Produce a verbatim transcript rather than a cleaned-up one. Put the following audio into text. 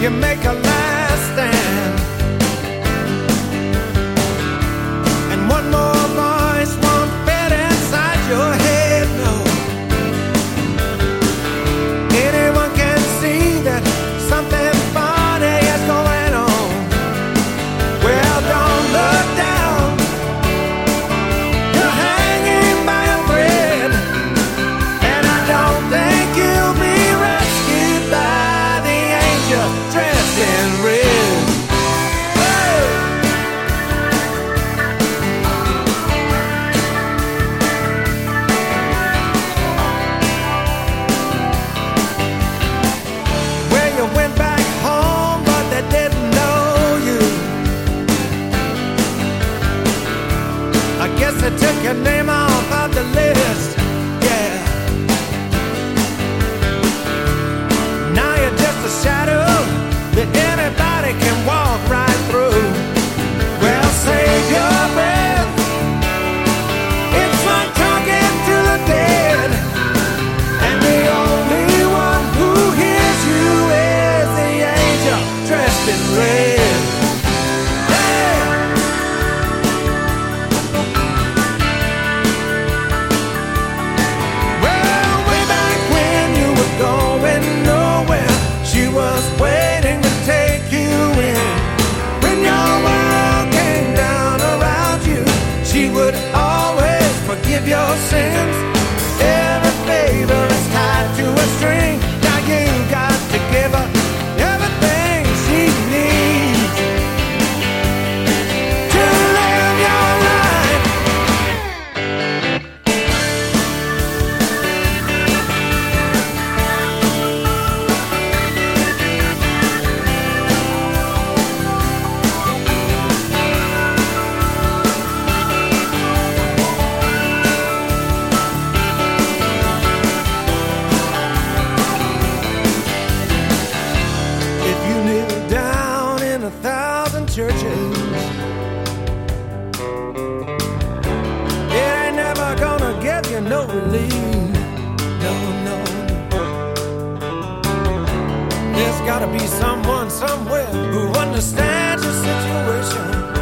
you make a last stand. And one more voice won't fit inside your head, no. Anyone can see that something funny is going on. Well, don't look down. You're hanging by a thread, and I don't think you'll be rescued by the angel dressed in red. Hey! Well, you went back home, but they didn't know you. I guess they took your name off of the list, yeah. Now you're just a shadow that anybody can walk right through. Well, save your breath. It's like talking to the dead, and the only one who hears you is the angel dressed in red. Hey! Well, way back when you were going nowhere, she was waiting to take you in. When your world came down around you, she would always forgive your sins. Every favor is tied to a string. Now you got to give her everything she needs to live your life. If you kneel down in a thousand churches, it ain't never gonna give you no relief. No, no, no. There's gotta be someone somewhere who understands your situation.